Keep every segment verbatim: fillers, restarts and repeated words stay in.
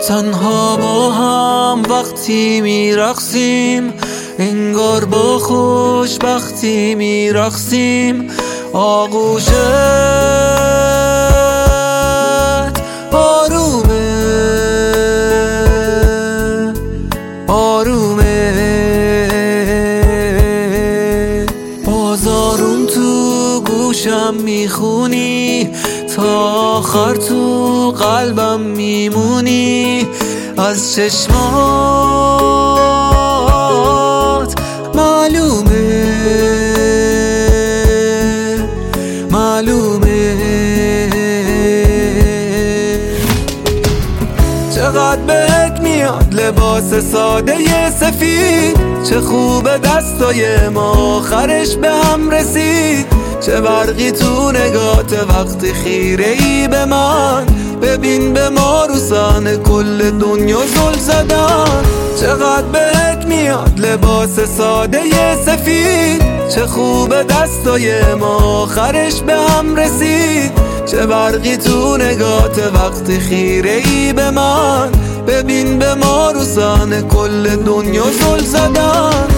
تنها با هم وقتی میرقصیم، انگار با خوشبختی میرقصیم. آغوشت آرومه آرومه، بازارون تو گوشم میخونی، تا آخر تو قلبم میمونی. از چشمات معلومه معلومه، چقدر بهت میاد لباس ساده سفید، چه خوب دستای ما آخرش به هم رسید. چه برقی تو نگات وقتی خیره ای به من، ببین به ما روزانه کل دنیا زل زدن. چقدر بهت میاد لباس ساده سفید، چه خوب دستای ما آخرش به هم رسید. چه برقی تو نگات وقتی خیره ای به من، ببین به ما روزانه کل دنیا زل زدن.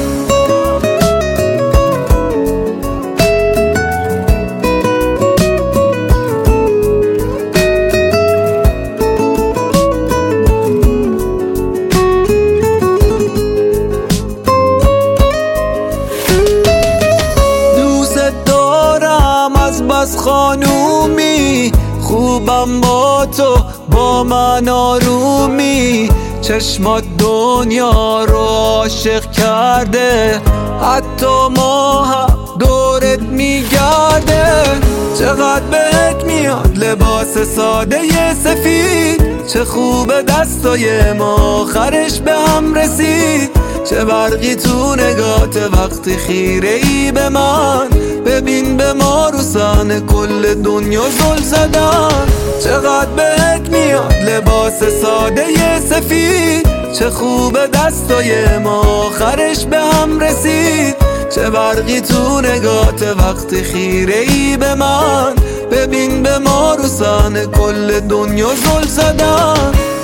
از خانومی خوبم با تو، با من آرومی. چشمات دنیا رو عاشق کرده، حتی ما هم دورت میگرده. چقدر بهت میاد لباس ساده سفید، چه خوب دستای ما آخرش به هم رسید. چه برقی تو نگات وقتی خیره ای به من، ببین به ما روزانه کل دنیا زل زدن. چقدر بهت میاد لباس ساده سفید، چه خوب دستای ما آخرش به هم رسید. چه برقی تو نگات وقتی خیره ای به من، ببین به ما روزانه کل دنیا زل زدن.